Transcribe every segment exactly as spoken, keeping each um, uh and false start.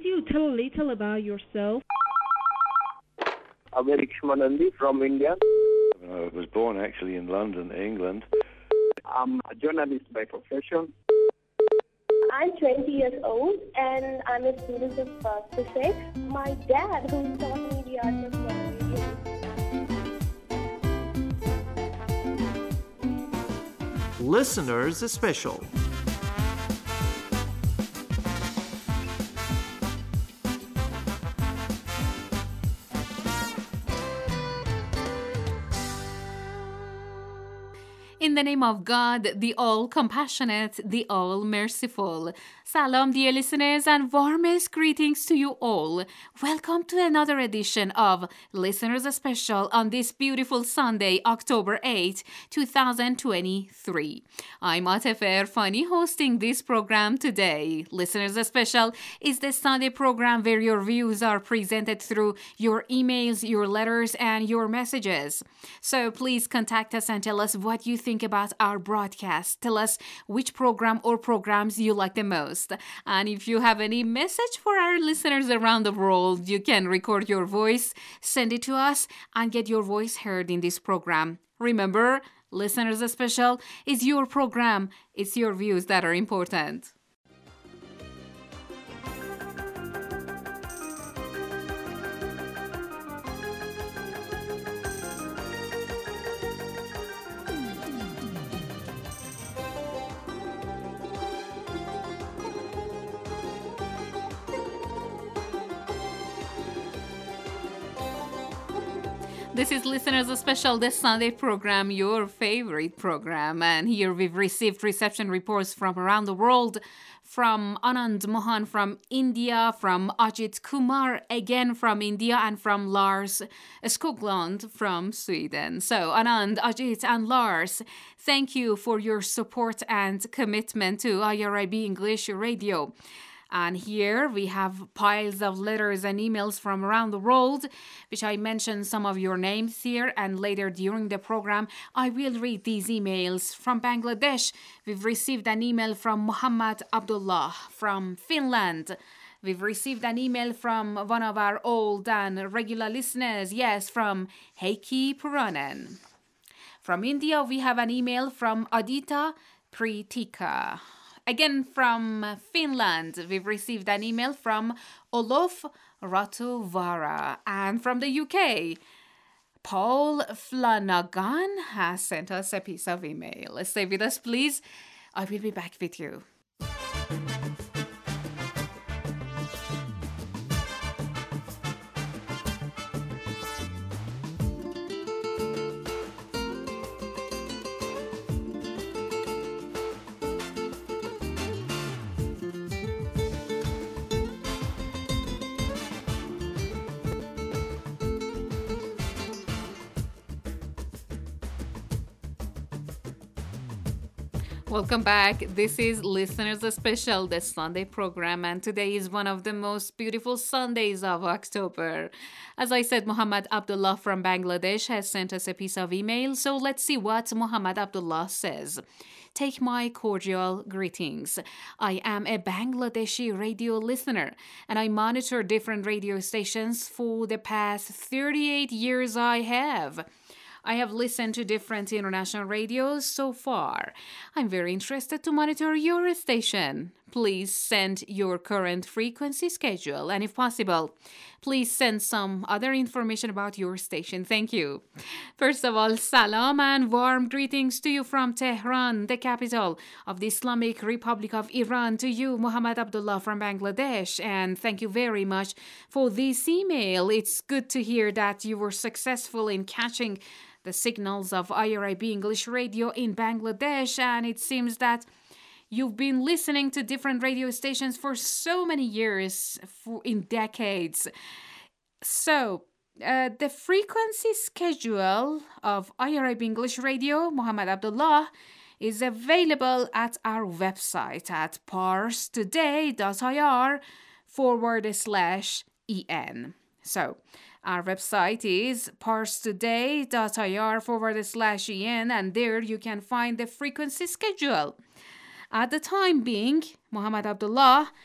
you tell a little about yourself? I'm Eric Shmanandi from India. I was born actually in London, England. I'm a journalist by profession. I'm twenty years old and I'm a student of uh, physics. My dad, who taught me the art of radio. Listeners Special. In the name of God, the all-compassionate, the all-merciful. Salam, dear listeners, and warmest greetings to you all. Welcome to another edition of Listeners Special on this beautiful Sunday, October eighth, twenty twenty-three. I'm Atefe Erfani hosting this program today. Listeners Special is the Sunday program where your views are presented through your emails, your letters, and your messages. So please contact us and tell us what you think about our broadcast. Tell us which program or programs you like the most. And if you have any message for our listeners around the world, you can record your voice, send it to us, and get your voice heard in this program. Remember, Listeners Special is your program. It's your views that are important. This is Listeners Special, the Sunday program, your favorite program. And here we've received reception reports from around the world, from Anand Mohan from India, from Ajit Kumar again from India, and from Lars Skoglund from Sweden. So Anand, Ajit, and Lars, thank you for your support and commitment to I R I B English Radio. And here we have piles of letters and emails from around the world, which I mentioned some of your names here, and later during the program, I will read these emails. From Bangladesh, we've received an email from Muhammad Abdullah. From Finland, we've received an email from one of our old and regular listeners, yes, from Heikki Puranen. From India, we have an email from Adita Pritika. Again, from Finland, we've received an email from Olof Ratuvara. And from the U K, Paul Flanagan has sent us a piece of email. Stay with us, please. I will be back with you. Welcome back. This is Listeners Special, the Sunday program, and today is one of the most beautiful Sundays of October. As I said, Muhammad Abdullah from Bangladesh has sent us a piece of email, so let's see what Muhammad Abdullah says. Take my cordial greetings. I am a Bangladeshi radio listener, and I monitor different radio stations for the past thirty-eight years I have. I have listened to different international radios so far. I'm very interested to monitor your station. Please send your current frequency schedule, and if possible, please send some other information about your station. Thank you. First of all, salam and warm greetings to you from Tehran, the capital of the Islamic Republic of Iran. To you, Muhammad Abdullah from Bangladesh, and thank you very much for this email. It's good to hear that you were successful in catching the signals of I R I B English Radio in Bangladesh, and it seems that you've been listening to different radio stations for so many years, for in decades. So, uh, the frequency schedule of I R I B English Radio, Muhammad Abdullah, is available at our website at parstoday.ir forward slash en. So, our website is parstoday.ir forward slash en, and there you can find the frequency schedule. At the time being, Muhammad Abdullah,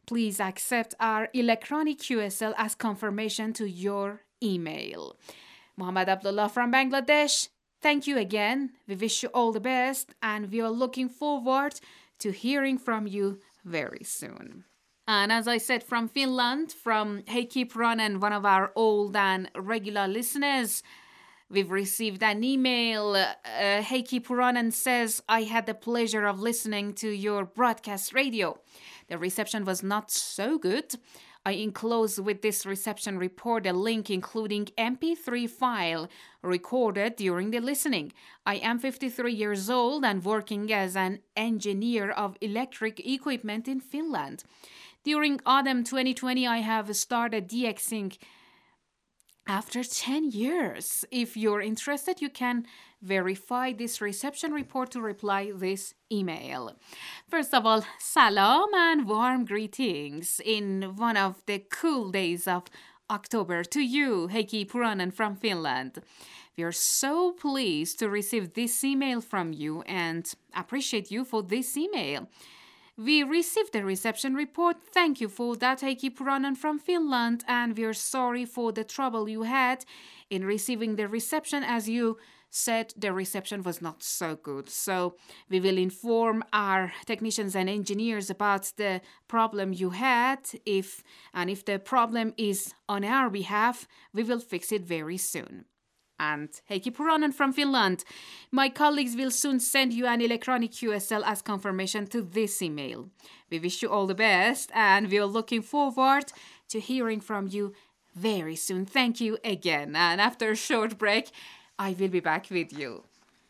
please accept our electronic Q S L as confirmation to your email. Muhammad Abdullah from Bangladesh, thank you again. We wish you all the best, and we are looking forward to hearing from you very soon. And as I said, from Finland, from Heikki Puranen, one of our old and regular listeners, we've received an email. Uh, Heikki Puranen says, I had the pleasure of listening to your broadcast radio. The reception was not so good. I enclose with this reception report a link including M P three file recorded during the listening. I am fifty-three years old and working as an engineer of electric equipment in Finland. During autumn twenty twenty, I have started DXing after ten years. If you're interested, you can verify this reception report to reply this email. First of all, salam and warm greetings in one of the cool days of October to you, Heikki Puranen from Finland. We are so pleased to receive this email from you and appreciate you for this email. We received the reception report. Thank you for that, Heikki Puranen from Finland, and we're sorry for the trouble you had in receiving the reception. As you said, the reception was not so good. So we will inform our technicians and engineers about the problem you had. If and if the problem is on our behalf, we will fix it very soon. And Heikki Puranen from Finland, my colleagues will soon send you an electronic Q S L as confirmation to this email. We wish you all the best, and we're looking forward to hearing from you very soon. Thank you again. And after a short break, I will be back with you.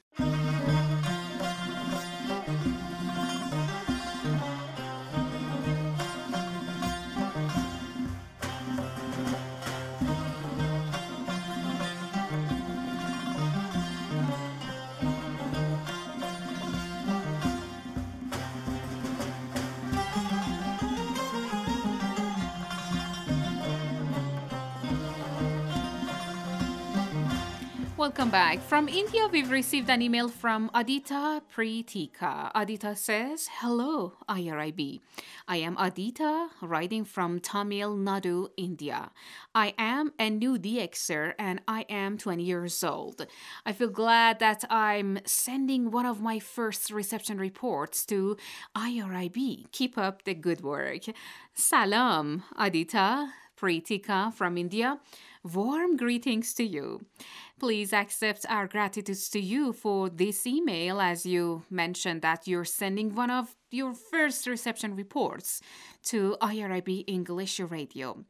Welcome back. From India, we've received an email from Adita Pritika. Adita says, hello, I R I B. I am Adita, writing from Tamil Nadu, India. I am a new DXer and I am twenty years old. I feel glad that I'm sending one of my first reception reports to I R I B. Keep up the good work. Salam, Adita Pritika from India. Warm greetings to you. Please accept our gratitude to you for this email, as you mentioned that you're sending one of your first reception reports to I R I B English Radio.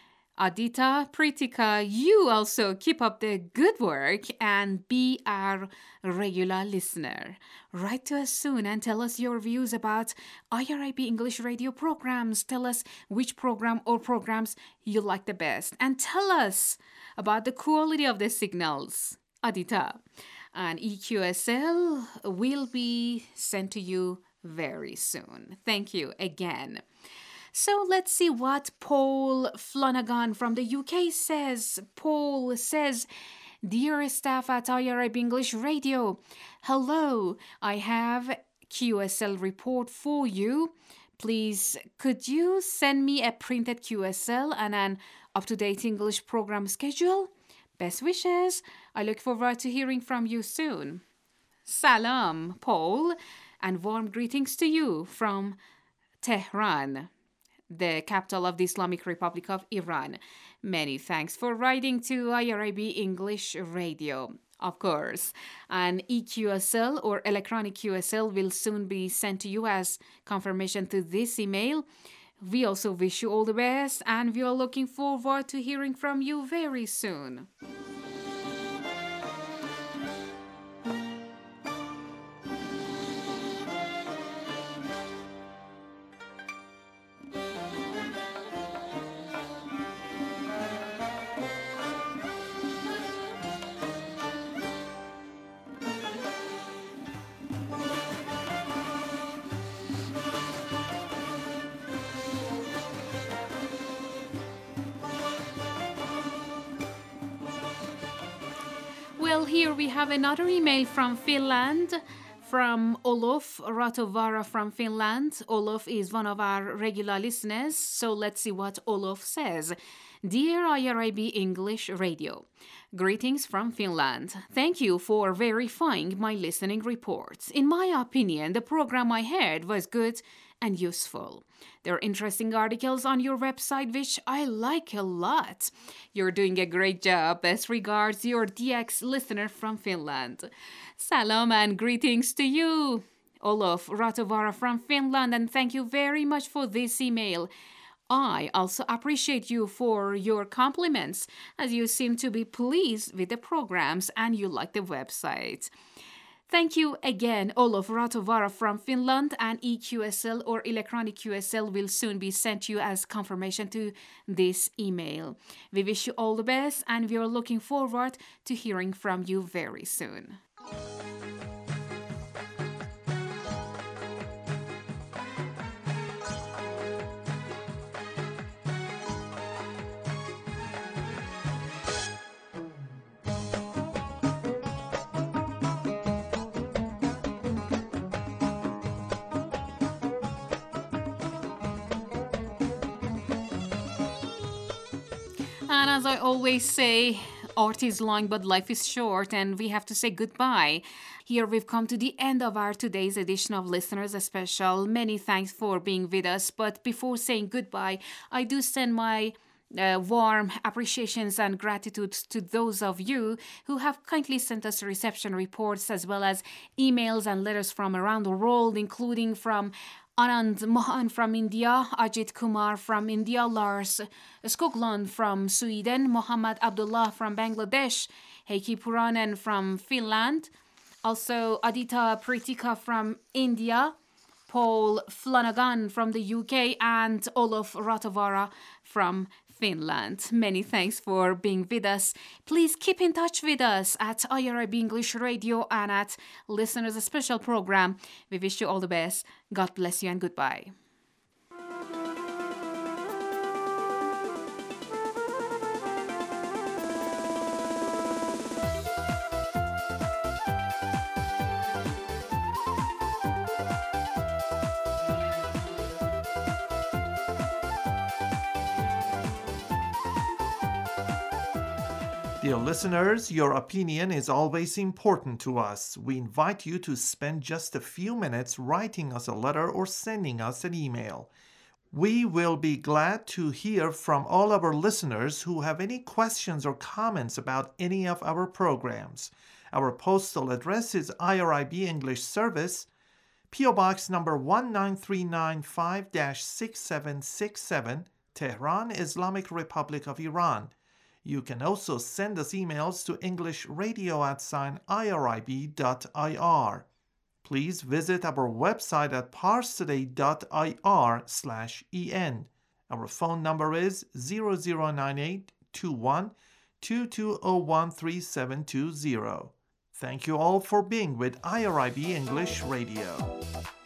Adita Pritika, you also keep up the good work and be our regular listener. Write to us soon and tell us your views about I R I B English Radio programs. Tell us which program or programs you like the best. And tell us about the quality of the signals, Adita. And E Q S L will be sent to you very soon. Thank you again. So let's see what Paul Flanagan from the U K says. Paul says, dear staff at I R I B English Radio, hello, I have Q S L report for you. Please, could you send me a printed Q S L and an up-to-date English program schedule? Best wishes. I look forward to hearing from you soon. Salam, Paul, and warm greetings to you from Tehran, the capital of the Islamic Republic of Iran. Many thanks for writing to I R I B English Radio, of course. An E Q S L or electronic Q S L will soon be sent to you as confirmation to this email. We also wish you all the best, and we are looking forward to hearing from you very soon. Well, here we have another email from Finland, from Olof Ratovara from Finland. Olof is one of our regular listeners, so let's see what Olof says. Dear I R I B English Radio, greetings from Finland. Thank you for verifying my listening reports. In my opinion, the program I heard was good and useful. There are interesting articles on your website which I like a lot. You're doing a great job. Best regards, your D X listener from Finland. Salam and greetings to you, Olof Ratovara from Finland, and thank you very much for this email. I also appreciate you for your compliments, as you seem to be pleased with the programs and you like the website. Thank you again, Olof Ratovara from Finland, and E Q S L or electronic Q S L will soon be sent you as confirmation to this email. We wish you all the best, and we are looking forward to hearing from you very soon. And as I always say, art is long but life is short, and we have to say goodbye. Here we've come to the end of our today's edition of Listeners Special. Many thanks for being with us, but before saying goodbye, I do send my uh, warm appreciations and gratitude to those of you who have kindly sent us reception reports as well as emails and letters from around the world, including from Anand Mohan from India, Ajit Kumar from India, Lars Skoglund from Sweden, Mohammad Abdullah from Bangladesh, Heikki Puranen from Finland, also Adita Pritika from India, Paul Flanagan from the U K, and Olof Ratovara from Finland. Many thanks for being with us. Please keep in touch with us at I R I B English Radio and at Listeners Special Program. We wish you all the best. God bless you and goodbye. Dear listeners, your opinion is always important to us. We invite you to spend just a few minutes writing us a letter or sending us an email. We will be glad to hear from all our listeners who have any questions or comments about any of our programs. Our postal address is I R I B English Service, P O Box number one nine three nine five six seven six seven, Tehran, Islamic Republic of Iran. You can also send us emails to englishradio at sign irib dot I R. Please visit our website at parstoday dot I R slash en. Our phone number is zero zero nine eight two one two two zero one three seven two zero. Thank you all for being with I R I B English Radio.